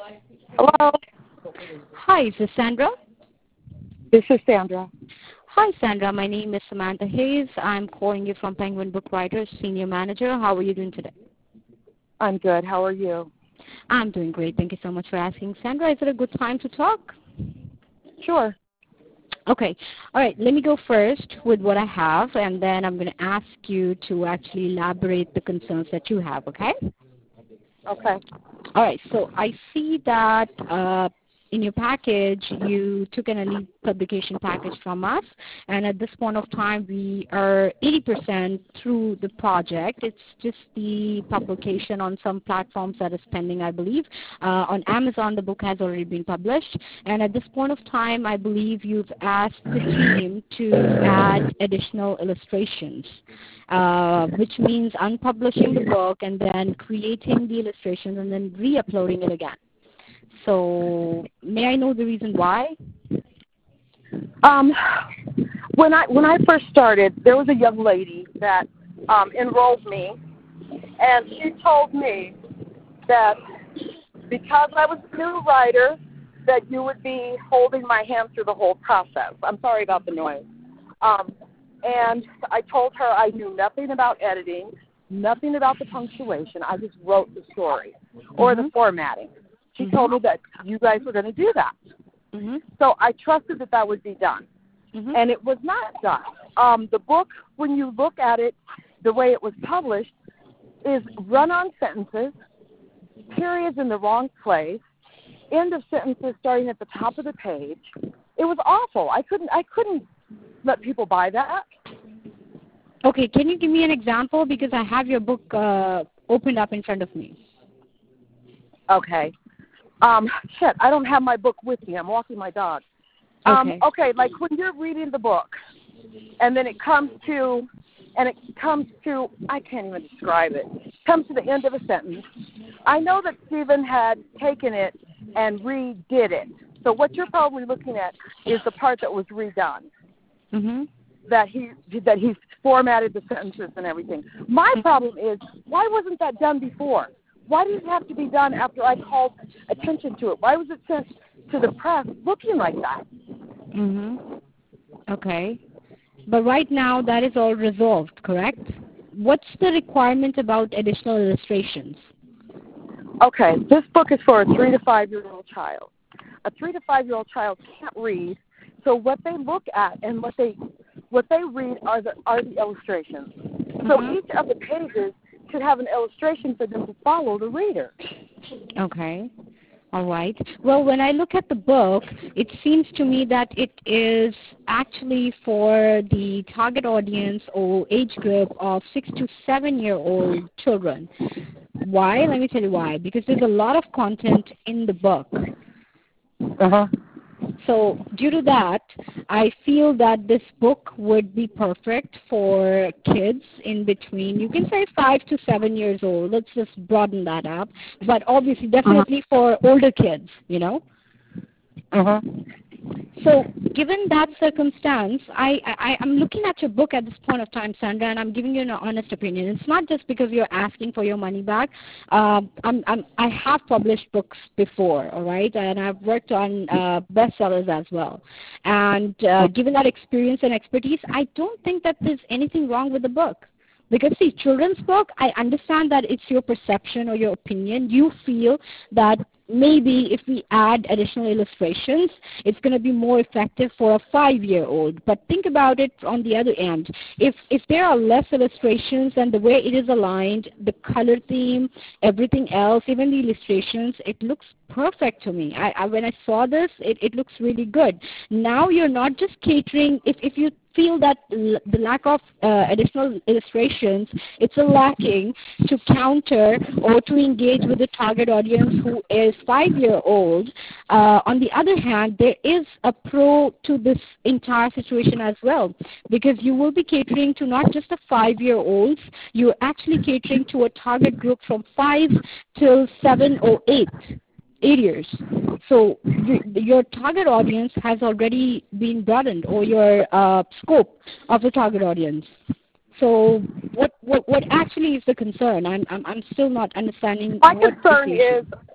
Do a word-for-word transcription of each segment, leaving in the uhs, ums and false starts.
Hello, Hi, is this Sandra? this is Sandra. Hi, Sandra. My name is Samantha Hayes. I'm calling you from Penguin Book Writers, Senior Manager. How are you doing today? I'm good. How are you? I'm doing great. Thank you so much for asking. Sandra, is it a good time to talk? Sure. Okay. All right. Let me go first with what I have, and then I'm going to ask you to actually elaborate the concerns that you have, okay? Okay. All right. So I see that uh, in your package, you took an elite publication package from us, and at this point of time, we are eighty percent through the project. It's just the publication on some platforms that is pending, I believe. Uh, on Amazon, the book has already been published, and at this point of time, I believe you've asked the team to add additional illustrations, uh, which means unpublishing the book and then creating the illustrations and then re-uploading it again. So may I know the reason why? Um, when I when I first started, there was a young lady that um, enrolled me, and she told me that because I was a new writer, that you would be holding my hand through the whole process. I'm sorry about the noise. Um, and I told her I knew nothing about editing, nothing about the punctuation. I just wrote the story or Mm-hmm. the formatting. She Mm-hmm. told me that you guys were going to do that. Mm-hmm. So I trusted that that would be done. Mm-hmm. And it was not done. Um, the book, when you look at it, the way it was published, is run-on sentences, periods in the wrong place, end of sentences starting at the top of the page. It was awful. I couldn't. I couldn't let people buy that. Okay, can you give me an example? Because I have your book uh, opened up in front of me. Okay. Um, shit, I don't have my book with me. I'm walking my dog. Um, Okay. okay, like when you're reading the book, and then it comes to, and it comes to, I can't even describe it, comes to the end of a sentence. I know that Stephen had taken it and redid it. So what you're probably looking at is the part that was redone, Mm-hmm. that he that he formatted the sentences and everything. My problem is, why wasn't that done before? Why did it have to be done after I called attention to it? Why was it sent to the press looking like that? Mm-hmm. Okay. But right now, that is all resolved, correct? What's the requirement about additional illustrations? Okay, this book is for a three to five-year-old child. A three to five-year-old child can't read, so what they look at and what they what they read are the are the illustrations. So Mm-hmm. each of the pages should have an illustration for them to follow the reader. Okay. All right. Well, when I look at the book, it seems to me that it is actually for the target audience or age group of six to seven year old children. Why? Let me tell you why. Because there's a lot of content in the book. Uh-huh. So due to that, I feel that this book would be perfect for kids in between. You can say five to seven years old. Let's just broaden that up. But obviously, definitely for older kids, you know. Uh-huh. So given that circumstance, I, I, I'm looking at your book at this point of time, Sandra, and I'm giving you an honest opinion. It's not just because you're asking for your money back. Uh, I'm, I'm, I have published books before, all right, and I've worked on uh, bestsellers as well. And uh, given that experience and expertise, I don't think that there's anything wrong with the book. Because, see, children's book, I understand that it's your perception or your opinion. You feel that maybe if we add additional illustrations, it's going to be more effective for a five-year-old. But think about it on the other end. If if there are less illustrations and the way it is aligned, the color theme, everything else, even the illustrations, it looks perfect to me. I, I when I saw this, it, it looks really good. Now you're not just catering, if, if you feel that l- the lack of uh, additional illustrations, it's a lacking to counter or to engage with the target audience who is five-year-old. Uh, on the other hand, there is a pro to this entire situation as well, because you will be catering to not just the five-year-olds, you're actually catering to a target group from five till seven or eight. Eight years. So you, your target audience has already been broadened, or your uh, scope of the target audience. So what, what what actually is the concern? I'm I'm, I'm still not understanding My what concern the is issue.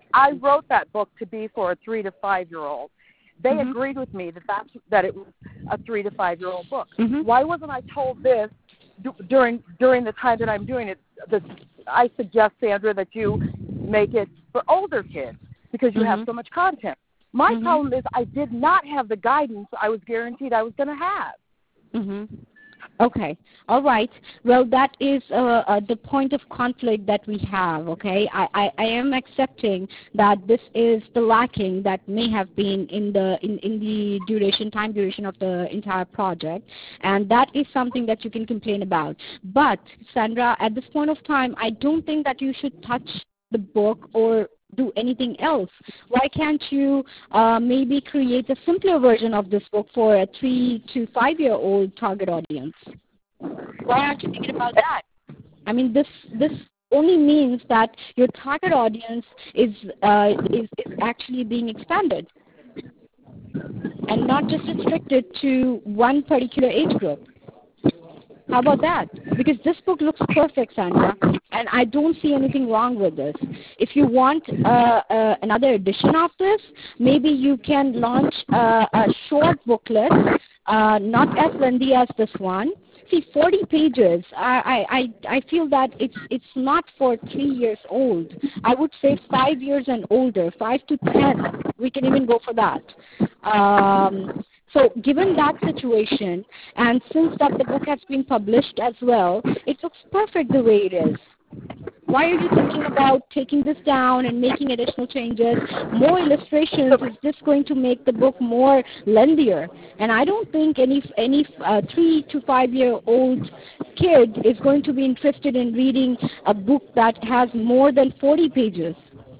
I wrote that book to be for a three to five year old. They mm-hmm. agreed with me that that's, that it was a three to five year old book. Mm-hmm. Why wasn't I told this d- during during the time that I'm doing it? The, I suggest, Sandra, that you make it for older kids because you mm-hmm. have so much content. My mm-hmm. problem is I did not have the guidance I was guaranteed I was going to have. Mm-hmm. Okay. All right. Well, that is uh, uh, the point of conflict that we have, okay? I, I, I am accepting that this is the lacking that may have been in the in, in the duration, time duration of the entire project, and that is something that you can complain about. But, Sandra, at this point of time, I don't think that you should touch the book or do anything else. Why can't you uh, maybe create a simpler version of this book for a three to five year old target audience? Why aren't you thinking about that? I mean, this this only means that your target audience is uh, is, is actually being expanded and not just restricted to one particular age group. How about that? Because this book looks perfect, Sandra, and I don't see anything wrong with this. If you want uh, uh, another edition of this, maybe you can launch uh, a short booklet, uh, not as lengthy as this one. See, forty pages. I, I, I feel that it's it's not for three years old. I would say five years and older, five to ten. We can even go for that. Um, So given that situation, and since that the book has been published as well, it looks perfect the way it is. Why are you thinking about taking this down and making additional changes? More illustrations is just going to make the book more lengthier. And I don't think any any uh, three to five year old kid is going to be interested in reading a book that has more than forty pages.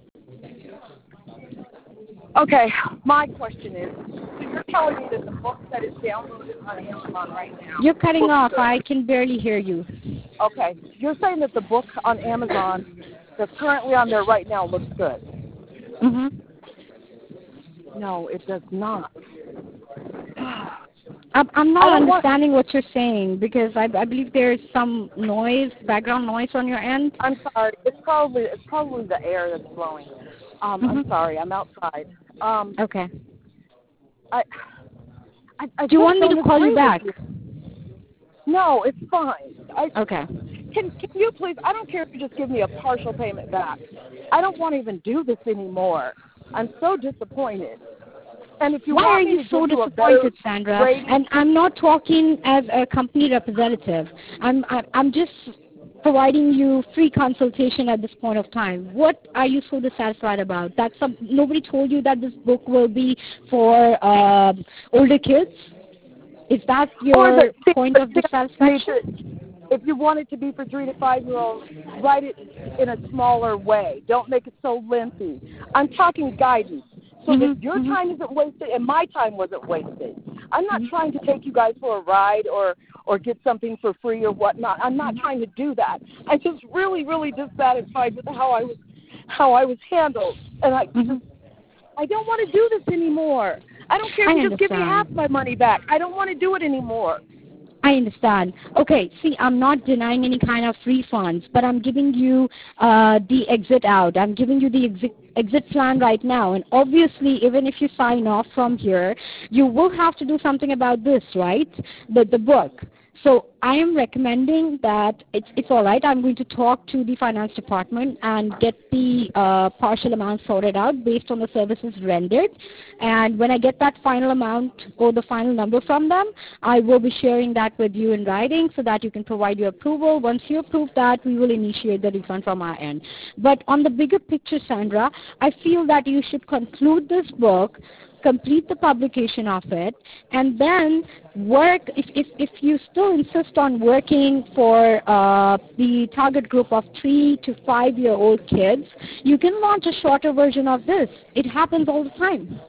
Okay, my question is, so you're telling me that the book that is downloaded on Amazon right now... You're cutting off. Good. I can barely hear you. Okay, you're saying that the book on Amazon that's currently on there right now looks good. Mm-hmm. No, it does not. I'm not understanding want... what you're saying because I, I believe there's some noise, background noise on your end. I'm sorry. It's probably it's probably the air that's blowing. Um, mm-hmm. I'm sorry. I'm outside. Um, okay. I, I, I Do you want me to call you back? You. No, it's fine. I, okay. Can Can you please? I don't care if you just give me a partial payment back. I don't want to even do this anymore. I'm so disappointed. And if you Why want are me you to so give disappointed, you Sandra? rating, and I'm not talking as a company representative. I'm I, I'm just providing you free consultation at this point of time. What are you so dissatisfied about? That some, nobody told you that this book will be for uh, older kids? Is that your the, point of dissatisfaction? If you want it to be for three to five year olds, write it in a smaller way. Don't make it so lengthy. I'm talking guidance. So mm-hmm, that your mm-hmm. time isn't wasted and my time wasn't wasted. I'm not mm-hmm. trying to take you guys for a ride or, or get something for free or whatnot. I'm not mm-hmm. trying to do that. I'm just really, really dissatisfied with how I was how I was handled. And I mm-hmm. just, I don't want to do this anymore. I don't care if I you understand. just give me half my money back. I don't want to do it anymore. I understand. Okay, see, I'm not denying any kind of refunds, but I'm giving you uh, the exit out. I'm giving you the exit exit plan right now. And obviously, even if you sign off from here, you will have to do something about this, right? The the book. So I am recommending that it's, it's all right. I'm going to talk to the finance department and get the uh, partial amount sorted out based on the services rendered. And when I get that final amount or the final number from them, I will be sharing that with you in writing so that you can provide your approval. Once you approve that, we will initiate the refund from our end. But on the bigger picture, Sandra, I feel that you should conclude this book, complete the publication of it, and then work, if, if, if you still insist on working for uh, the target group of three to five year old kids, you can launch a shorter version of this. It happens all the time.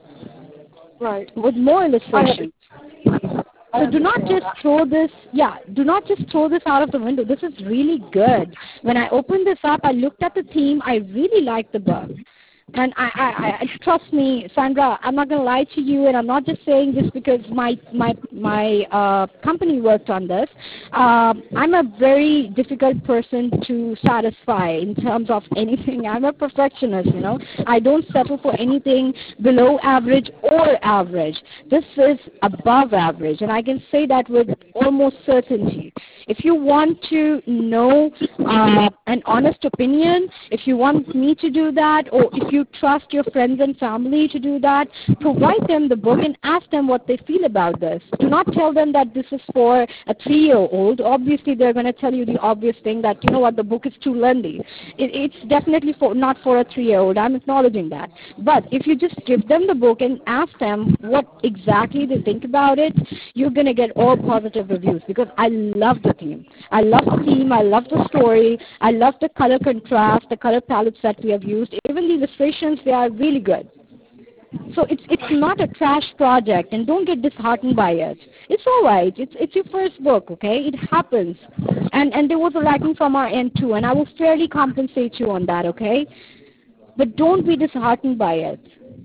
Right. With more illustrations. So do not just throw this, yeah, do not just throw this out of the window. This is really good. When I opened this up, I looked at the theme. I really liked the book. And I, I, I trust me, Sandra, I'm not going to lie to you, and I'm not just saying this because my my my uh, company worked on this. Um, I'm a very difficult person to satisfy in terms of anything. I'm a perfectionist, you know. I don't settle for anything below average or average. This is above average, and I can say that with almost certainty. If you want to know uh, an honest opinion, if you want me to do that, or if you trust your friends and family to do that, provide them the book and ask them what they feel about this. Do not tell them that this is for a three-year-old. Obviously, they're going to tell you the obvious thing that, you know what, the book is too lengthy. It, it's definitely for, not for a three-year-old. I'm acknowledging that. But if you just give them the book and ask them what exactly they think about it, you're going to get all positive reviews because I love the theme. I love the theme. I love the story. I love the color contrast, the color palettes that we have used. Even the illustrations, they are really good. So it's it's not a trash project, and don't get disheartened by it. It's all right. It's it's your first book, okay? It happens, and and there was a lacking from our end too, and I will fairly compensate you on that, okay? But don't be disheartened by it.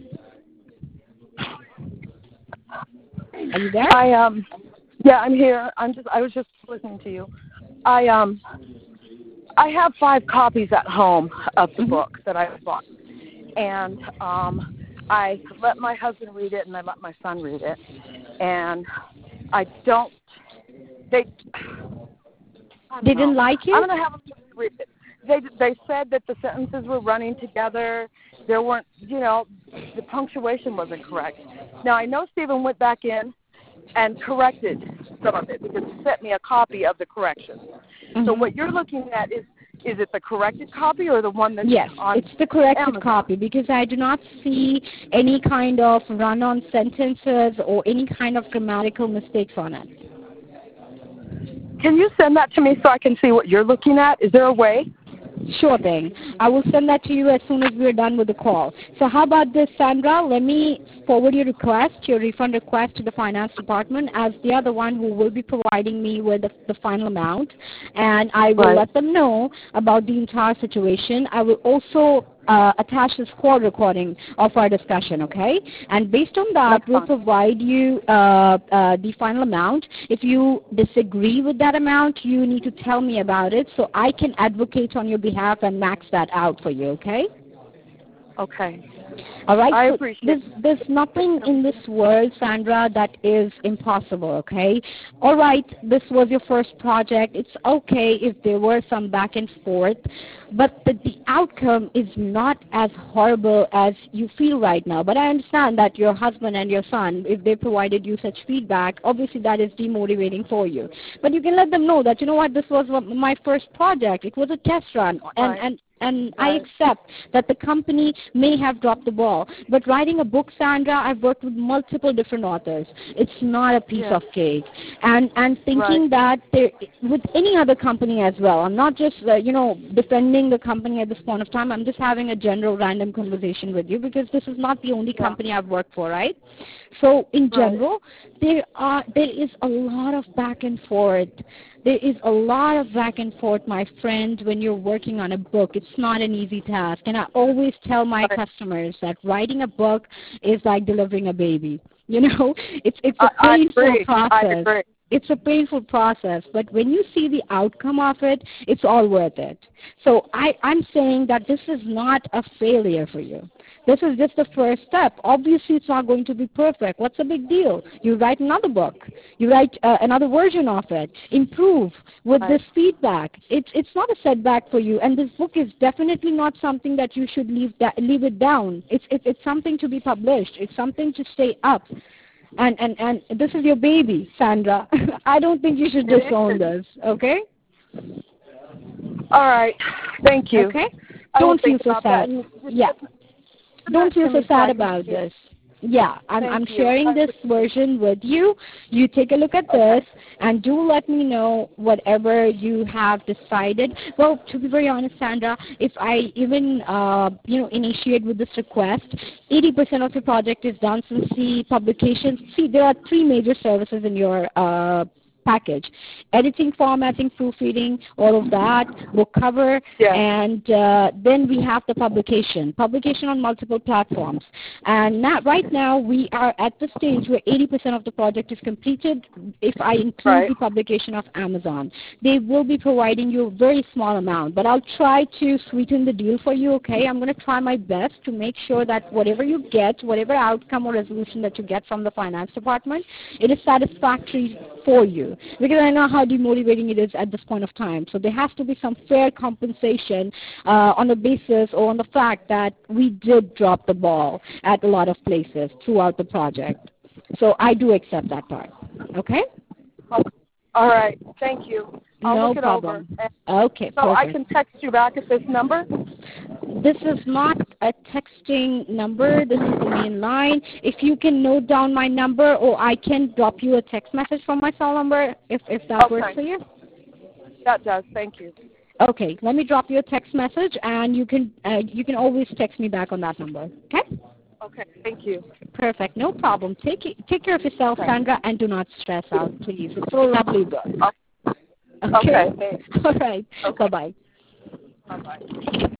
Are you there? I um, yeah, I'm here. I'm just I was just listening to you. I um, I have five copies at home of the Mm-hmm. book that I bought, and um, I let my husband read it and I let my son read it, and I don't. They. I don't They know. didn't like I'm it? gonna have them read it. They they said that the sentences were running together. There weren't, you know, the punctuation wasn't correct. Now I know Stephen went back in and corrected some of it because he sent me a copy of the corrections. Mm-hmm. So what you're looking at is is it the corrected copy or the one that's Yes, on it's the corrected Amazon? copy because I do not see any kind of run-on sentences or any kind of grammatical mistakes on it. Can you send that to me so I can see what you're looking at? Is there a way? Sure thing. I will send that to you as soon as we're done with the call. So how about this, Sandra? Let me forward your request, your refund request to the finance department as they are the one who will be providing me with the, the final amount. And I will Right. let them know about the entire situation. I will also uh, attach this call recording of our discussion, okay? And based on that, That's we'll fine. provide you uh, uh, the final amount. If you disagree with that amount, you need to tell me about it so I can advocate on your behalf and max that out for you, okay? Okay. All right, I so appreciate there's, there's nothing in this world, Sandra, that is impossible, okay? All right, this was your first project. It's okay if there were some back and forth, but the, the outcome is not as horrible as you feel right now. But I understand that your husband and your son, if they provided you such feedback, obviously that is demotivating for you. But you can let them know that, you know what, this was my first project. It was a test run, and, Right. and and I Right. accept that the company may have dropped the ball. But writing a book, Sandra, I've worked with multiple different authors. It's not a piece Yeah. of cake. And and thinking Right. that there, with any other company as well, I'm not just, uh, you know, defending the company at this point of time. I'm just having a general random conversation with you because this is not the only Yeah. company I've worked for, right? So in Right. general, there are there is a lot of back and forth. There is a lot of back and forth, my friend, when you're working on a book. It's not an easy task. And I always tell my Right. customers that writing a book is like delivering a baby. You know, it's it's I, a I painful agree. I process. agree. It's a painful process, but when you see the outcome of it, it's all worth it. So I, I'm saying that this is not a failure for you. This is just the first step. Obviously, it's not going to be perfect. What's the big deal? You write another book. You write uh, another version of it. Improve with Right. this feedback. It's it's not a setback for you, and this book is definitely not something that you should leave that leave it down. It's it's, it's something to be published. It's something to stay up. And, and, and this is your baby, Sandra. I don't think you should It disown is. this, okay? All right. Thank you. Okay? I will Don't feel think so about that. sad. And just Yeah. send Don't that feel to so me so sad I can about see it. this. Yeah, I'm, I'm Thank you. sharing I this appreciate version with you. You take a look at it. Okay. this and do let me know whatever you have decided. Well, to be very honest, Sandra, if I even uh, you know initiate with this request, eighty percent of your project is done since the publication. See, there are three major services in your uh, package. Editing, formatting, proofreading, all of that, book cover, yeah. and uh, then we have the publication. Publication on multiple platforms. And now, right now, we are at the stage where eighty percent of the project is completed if I include right. the publication of Amazon. They will be providing you a very small amount, but I'll try to sweeten the deal for you, okay? I'm going to try my best to make sure that whatever you get, whatever outcome or resolution that you get from the finance department, it is satisfactory for you, because I know how demotivating it is at this point of time. So there has to be some fair compensation uh, on the basis or on the fact that we did drop the ball at a lot of places throughout the project. So I do accept that part, okay? All right. Thank you. I'll No look it problem. over. Okay, so perfect. I can text you back at this number? This is not a texting number. This is the main line. If you can note down my number, or I can drop you a text message from my cell number, if, if that okay. works for you. That does. Thank you. Okay. Let me drop you a text message, and you can uh, you can always text me back on that number. Okay? Okay. Thank you. Perfect. No problem. Take take care of yourself, Thanks. Sandra, and do not stress out, please. It's so lovely. Okay. Okay. Okay. All right. Okay. Bye-bye. Bye-bye.